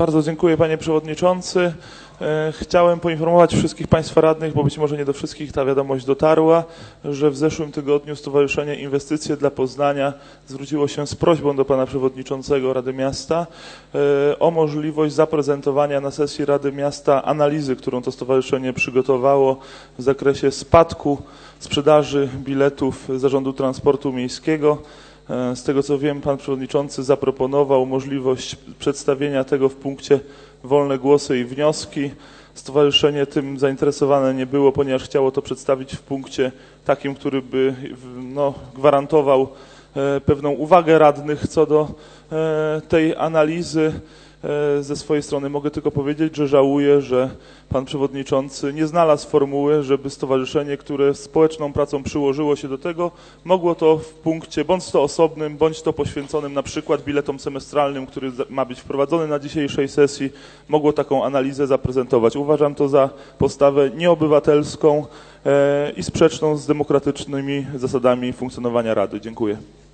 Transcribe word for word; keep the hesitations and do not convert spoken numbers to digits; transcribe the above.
Bardzo dziękuję, panie przewodniczący. Chciałem poinformować wszystkich państwa radnych, bo być może nie do wszystkich ta wiadomość dotarła, że w zeszłym tygodniu Stowarzyszenie Inwestycje dla Poznania zwróciło się z prośbą do pana przewodniczącego Rady Miasta o możliwość zaprezentowania na sesji Rady Miasta analizy, którą to stowarzyszenie przygotowało w zakresie spadku sprzedaży biletów Zarządu Transportu Miejskiego. Z tego co wiem, pan przewodniczący zaproponował możliwość przedstawienia tego w punkcie wolne głosy i wnioski. Stowarzyszenie tym zainteresowane nie było, ponieważ chciało to przedstawić w punkcie takim, który by no, gwarantował pewną uwagę radnych co do tej analizy. Ze swojej strony mogę tylko powiedzieć, że żałuję, że pan przewodniczący nie znalazł formuły, żeby stowarzyszenie, które społeczną pracą przyłożyło się do tego, mogło to w punkcie bądź to osobnym, bądź to poświęconym na przykład biletom semestralnym, który ma być wprowadzony na dzisiejszej sesji, mogło taką analizę zaprezentować. Uważam to za postawę nieobywatelską i sprzeczną z demokratycznymi zasadami funkcjonowania Rady. Dziękuję.